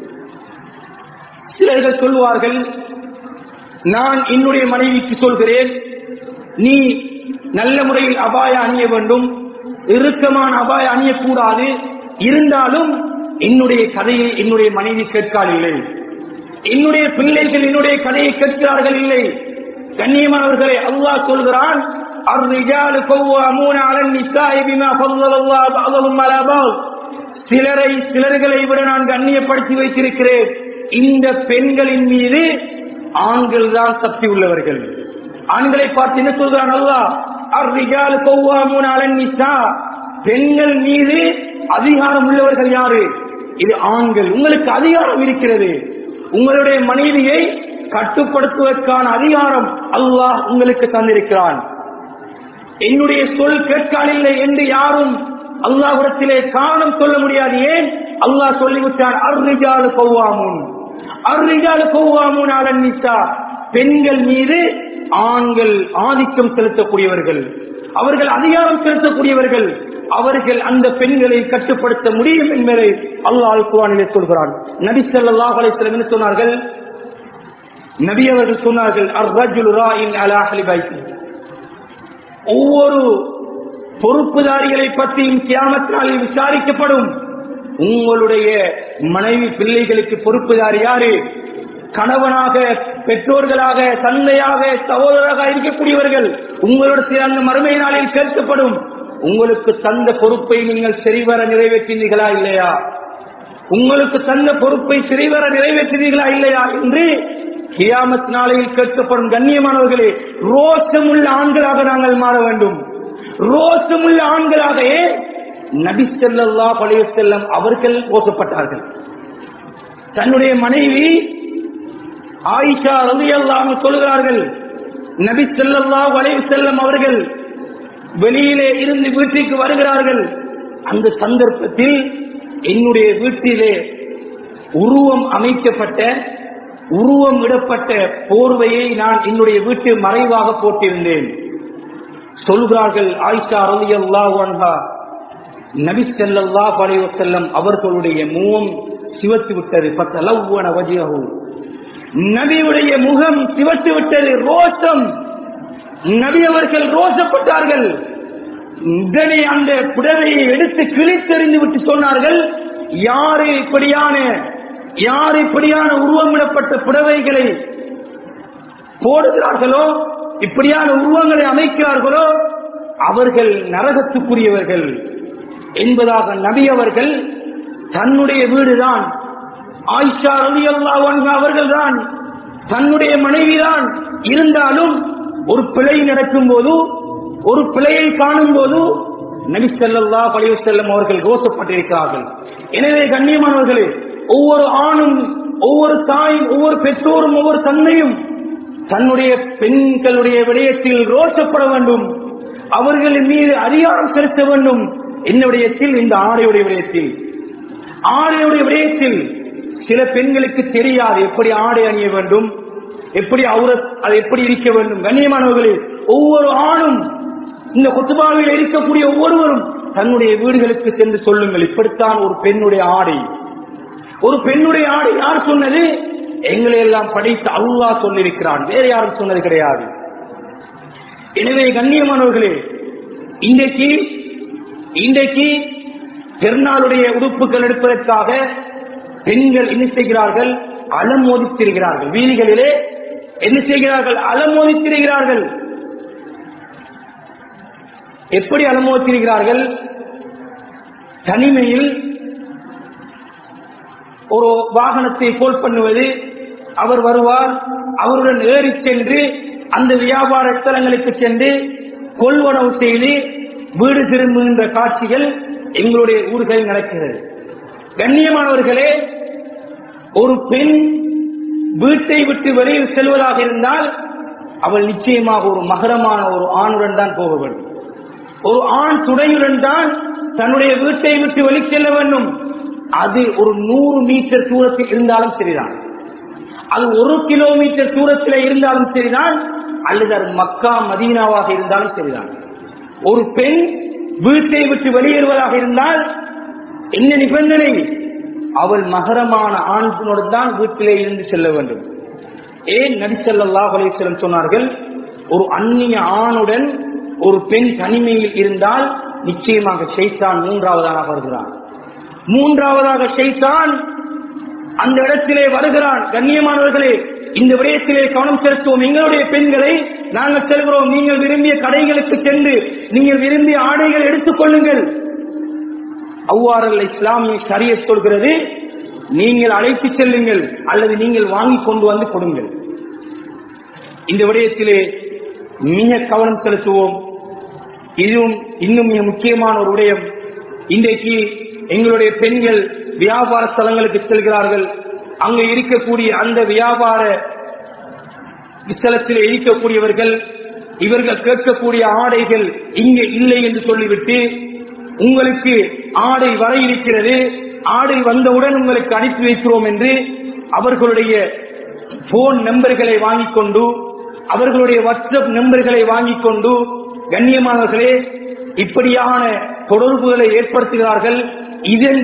சிலர்கள் சொல்வார்கள், நான் என்னுடைய மனைவிக்கு சொல்கிறேன், நீ நல்ல முறையில் அபாயா அணிய வேண்டும், இறுக்கமான அபாயா அணியக்கூடாது. இருந்தாலும் என்னுடைய கதையை என்னுடைய மனைவி கேட்கால் இல்லை, என்னுடைய பிள்ளைகள் என்னுடைய கதையை கேட்கிறார்கள் இல்லை. கண்ணியமானவர்களே, அல்லாஹ் சொல்கிறான், அர்ரிஜாலு கவ்வாமூன அலன் நிசாஇ பிமா ஃபضலல்லாஹு பஅதஹும் அலா பஅத். சிலர்களை விட நான் கண்ணியப்படுத்தி வைத்திருக்கிறேன். இந்த பெண்களின் மீது ஆண்கள் தான் சக்தி உள்ளவர்கள். ஆண்களை பார்த்து என்ன சொல்கிறான் அல்லாஹ்? அர்ரிஜாலு கவ்வாமூன அலன் நிசா. பெண்கள் மீது அதிகாரம் உள்ளவர்கள் யாரு? இது ஆண்கள். உங்களுக்கு அதிகாரம் இருக்கிறது. உங்களுடைய மனைவியை கட்டுப்படுத்துவதற்கான அதிகாரம் அல்லாஹ் உங்களுக்கு தந்திருக்கிறான். என்னுடைய சொல் கேட்கானில்லை என்று யாரும் அல்லாஹ்விடத்திலே காரணம் சொல்ல முடியாது. ஏன்? அல்லாஹ் சொல்லிவிட்டான், அர்ரிஜாலு கவ்வாமூன், அர்ரிஜாலு கவ்வாமூன் அலன் நிசா. பெண்கள் மீது ஆண்கள் ஆதிக்கம் செலுத்தக்கூடியவர்கள், அவர்கள் அதிகாரம் செலுத்தக்கூடியவர்கள். அவர்கள் அந்த பெண்களை கட்டுப்படுத்த முடியும் என்பதை அல்லாஹ் அல்-குர்ஆனிலே சொல்கிறான். நபி ஸல்லல்லாஹு அலைஹி வஸல்லம் என்ன சொன்னார்கள்? நபி அவர்கள் சொன்னார்கள், அர்-ரஜுலு ராயின் அலா அஹ்லி பைத்தி. ஒவ்வொரு பொறுப்புதாரிகளை பற்றியும் கியாமத் நாளில் விசாரிக்கப்படும். உங்களுடைய மனைவி பிள்ளைகளுக்கு பொறுப்புதாரி யாரு? கணவனாக, பெற்றோர்களாக, தந்தையாக, சகோதரராக இருக்கக்கூடியவர்கள் உங்களுடைய அந்த மறுமை நாளில் கேட்கப்படும். உங்களுக்கு தந்த பொறுப்பை நீங்கள் சரிவர நிறைவேற்றினீர்களா இல்லையா? உங்களுக்கு தந்த பொறுப்பை சரிவர நிறைவேற்றினீர்களா இல்லையா என்று கியாமத் நாளையில் கேட்கப்படும். கண்ணியமானவர்களே, ரோஷமுள்ள ஆண்களாக நாங்கள் மாற வேண்டும். ரோஷமுள்ள ஆண்களாக நபி ஸல்லல்லாஹு அலைஹி வஸல்லம் அவர்கள் ரோஷப்பட்டார்கள். தன்னுடைய மனைவி ஆயிஷா ரலியல்லாஹு அன்ஹா சொல்கிறார்கள், நபி ஸல்லல்லாஹு அலைஹி வஸல்லம் அவர்கள் வெளியிலே இருந்து வீட்டுக்கு வருகிறார்கள். அந்த சந்தர்ப்பத்தில் என்னுடைய வீட்டிலே உருவம் அமைக்கப்பட்ட, உருவம் இடப்பட்ட போர்வையை நான் என்னுடைய வீட்டு மறைவாக போட்டிருந்தேன். சொல்கிறார்கள் ஆயிஷா ரலியல்லாஹு அன்ஹா, நபி ஸல்லல்லாஹு அலைஹி வஸல்லம் அவர்களுடைய முகம் சிவத்து விட்டது. ஃபதலவ்வன வஜ்ஹு, நபியுடைய முகம் சிவத்து விட்டது. ரோஷம், நபி அவர்கள் ரோஷப்பட்டார்கள். உடனே அந்த புடவையை எடுத்து கிழித்தெறிந்து விட்டு சொன்னார்கள், யாரு இப்படியான உருவமிடப்பட்ட புடவைகளை போடுகிறார்களோ, இப்படியான உருவங்களை அமைக்கிறார்களோ, அவர்கள் நரகத்துக்குரியவர்கள் என்பதாக நபி அவர்கள் தன்னுடைய வீடுதான், ஆயிஷா ரலியல்லாஹு அன்ஹா அவர்கள் தான், தன்னுடைய மனைவிதான், இருந்தாலும் ஒரு பிழை நடக்கும் போது, ஒரு பிழையை காணும் போது நபி ஸல்லல்லாஹு அலைஹி வஸல்லம் அவர்கள் ரோஷப்பட்டிருக்கிறார்கள். எனவே கண்ணியமானவர்களே, ஒவ்வொரு ஆணும், ஒவ்வொரு தாயும், ஒவ்வொரு பெற்றோரும், ஒவ்வொரு தந்தையும் தன்னுடைய பெண்களுடைய விடயத்தில் ரோஷப்பட வேண்டும், அவர்களின் மீது அதிகாரம் செலுத்த வேண்டும். என்னுடைய இந்த ஆடையுடைய விடயத்தில் சில பெண்களுக்கு தெரியாது எப்படி ஆடை அணிய வேண்டும், எப்படி அது எப்படி இருக்க வேண்டும். கண்ணியமானவர்களே, ஒவ்வொரு ஆணும் இந்த குத்துபாவில் இருக்கக்கூடிய ஒவ்வொருவரும் தன்னுடைய வீடுகளுக்கு சென்று சொல்லுங்கள், இப்படித்தான் ஒரு பெண்ணுடைய ஆடை. ஒரு பெண்ணுடைய ஆடை யார் சொன்னது? எங்களை எல்லாம் படைத்து அல்லாஹ் சொல்லியிருக்கிறான், வேற யாரும் சொன்னது கிடையாது. எனவே கண்ணியமானவர்களே, இன்றைக்கு பெருநாளுடைய உடுப்புகள் எடுப்பதற்காக பெண்கள் என்ன செய்கிறார்கள்? அலமோதி திரிகிறார்கள். வீதிகளிலே என்ன செய்கிறார்கள்? அலமோதி திரிகிறார்கள். எப்படி அலமோதி திரிகிறார்கள்? தனிமையில் ஒரு வாகனத்தை கோல் பண்ணுவது, அவர் வருவார், அவருடன் ஏறி சென்று அந்த வியாபார ஸ்தலங்களுக்கு சென்று கொள்வனவு செய்து வீடு திரும்புகின்ற காட்சிகள் எங்களுடைய ஊர்களில் நடக்கிறது. கண்ணியமானவர்களே, ஒரு பெண் வீட்டை விட்டு வெளியில் செல்வதாக இருந்தால் அவள் நிச்சயமாக ஒரு மகரமான ஒரு ஆணுடன் தான் போக வேண்டும். ஒரு ஆண் துணையுடன் தான் தன்னுடைய வீட்டை விட்டு வெளி செல்ல வேண்டும். அது ஒரு 100 மீட்டர் தூரத்தில் இருந்தாலும் சரிதான், அது 1 கிலோமீட்டர் தூரத்தில் இருந்தாலும் சரிதான், அல்லது அது மக்கா மதீனாவாக இருந்தாலும் சரிதான். ஒரு பெண் வீட்டை விட்டு வெளியேறுவதாக இருந்தால் என்ன நிபந்தனை? அவள் மகரமான ஆண்களோடு தான் வீட்டிலே இருந்து செல்ல வேண்டும். ஏன் நபி ஸல்லல்லாஹு அலைஹி வஸல்லம் சொன்னார்கள், ஒரு அந்நிய ஆணுடன் ஒரு பெண் தனிமையில் இருந்தால் நிச்சயமாக ஷைத்தான் மூன்றாவதாக வருகிறான். மூன்றாவதாக ஷைத்தான் அந்த இடத்திலே வருகிறான். கண்ணியமானவர்களே, இந்த விடயத்திலே கவனம் செலுத்துவோம். எங்களுடைய பெண்களை நாங்கள் செல்கிறோம், நீங்கள் விரும்பிய கடைகளுக்கு சென்று நீங்கள் விரும்பிய ஆடைகள் எடுத்துக் கொள்ளுங்கள். அவ்வாறல்ல இஸ்லாமிய ஷரியத் சொல்கிறது, நீங்கள் அழைத்து செல்லுங்கள் அல்லது நீங்கள் வாங்கி கொண்டு வந்து கொடுங்கள். இந்த விடயத்திலே மிக கவனம் செலுத்துவோம். இதுவும் இன்னும் மிக முக்கியமான ஒரு விடயம். இன்றைக்கு எங்களுடைய பெண்கள் வியாபார ஸ்தலங்களுக்கு செல்கிறார்கள். அங்கு இருக்கக்கூடிய அந்த வியாபார ஸ்தலத்தில் இருக்கக்கூடியவர்கள் இவர்கள் கேட்கக்கூடிய ஆடைகள் இங்கே இல்லை என்று சொல்லிவிட்டு, உங்களுக்கு ஆடை வர இருக்கிறது, ஆடை வந்தவுடன் உங்களுக்கு அனுப்பி வைக்கிறோம் என்று அவர்களுடைய போன் நம்பர்களை வாங்கிக் கொண்டு, அவர்களுடைய வாட்ஸ்அப் நம்பர்களை வாங்கிக் கொண்டு, கண்ணியமானவர்களே, இப்படியான தொடர்புகளை ஏற்படுத்துகிறார்கள். இதன்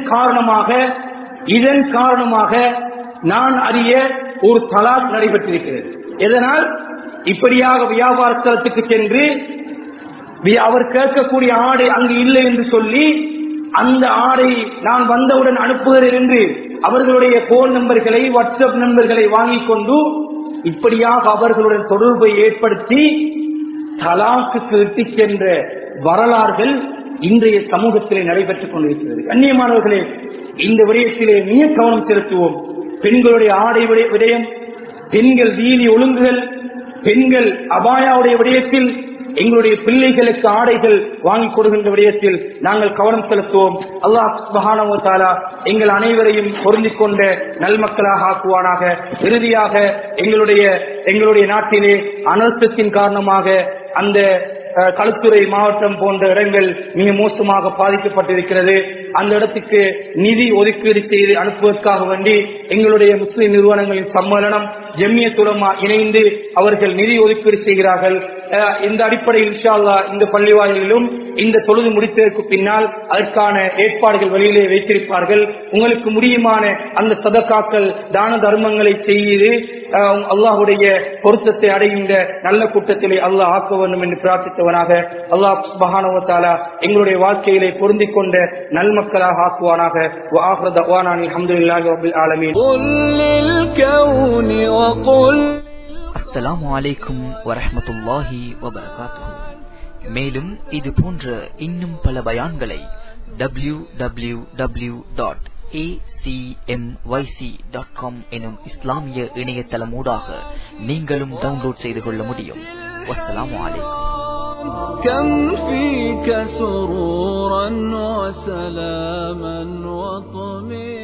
காரணமாக நான் அறிய ஒரு தலாக் நடைபெற்றிருக்கிறது. எதனால்? இப்படியாக வியாபார ஸ்தலத்துக்கு சென்று அவர் கேட்கக்கூடிய ஆடை அங்கு இல்லை என்று சொல்லி, அந்த ஆடை நான் வந்தவுடன் அனுப்புகிறேன் என்று அவர்களுடைய போன் நம்பர்களை வாட்ஸ்அப் நம்பர்களை வாங்கிக் கொண்டு இப்படியாக அவர்களுடன் தொடர்பை ஏற்படுத்தி தலாக்குக்கு இட்டு சென்ற வரலாறுகள் இன்றைய சமூகத்திலே நடைபெற்றுக் கொண்டிருக்கிறது. கண்ணியமானவர்களே, இந்த விடயத்திலே மிக கவனம் செலுத்துவோம். பெண்களுடைய ஆடை விடயம், பெண்கள் வீதி ஒழுங்குகள், பெண்கள் அபாயாவுடைய விடயத்தில், எங்களுடைய பிள்ளைகளுக்கு ஆடைகள் வாங்கி கொடுக்கின்ற விடயத்தில் நாங்கள் கவனம் செலுத்துவோம். அல்லாஹ் சுப்ஹானஹு வ தஆலா எங்கள் அனைவரையும் பொருந்திக் கொண்ட நல்மக்களாக ஆக்குவானாக. இறுதியாக எங்களுடைய நாட்டிலே அனர்த்தத்தின் காரணமாக அந்த களுத்துறை மாவட்டம் போன்ற இடங்கள் மிக மோசமாக பாதிக்கப்பட்டிருக்கிறது. அந்த இடத்துக்கு நிதி ஒதுக்கீடு செய்து அனுப்புவதற்காக வேண்டி எங்களுடைய முஸ்லிம் நிறுவனங்களின் சம்மேளனம் ஜம்மியத் உலமா இணைந்து அவர்கள் நிதி ஒதுக்கீடு செய்கிறார்கள். இந்த அடிப்படையில் இன்ஷா அல்லாஹ் இந்த பள்ளிவாயிலும் இந்த தொழுது முடித்ததற்கு பின்னால் அதற்கான ஏற்பாடுகள் வெளியிலே வைத்திருப்பார்கள். உங்களுக்கு முடியுமான அந்த சதகாக்கள் தான தர்மங்களை செய்து அல்லாஹுடைய பொருத்தத்தை அடைகின்ற நல்ல கூட்டத்திலே அல்லாஹ் ஆக்க வேண்டும் என்று பிரார்த்தித்தவனாக அல்லாஹ் சுப்ஹானஹு வ தஆலா எங்களுடைய வாழ்க்கையிலே பொருந்திக் கொண்ட நல்மக்களாக ஆக்குவானாக. வ ஆகிரு தஅவானா அல்ஹம்துலில்லாஹி ரப்பில் ஆலமீன். அஸ்ஸலாமு அலைக்கும் வரஹ்மத்துல்லாஹி வபரகாத்துஹு. மேலும் இது போன்ற இன்னும் பல பயான்களை www.acmyc.com எனும் இஸ்லாமிய இணையதளமூடாக நீங்களும் டவுன்லோட் செய்து கொள்ள முடியும். வஸ்ஸலாமு அலைக்கும். كم فيك سرورا وسلاما وطمئنا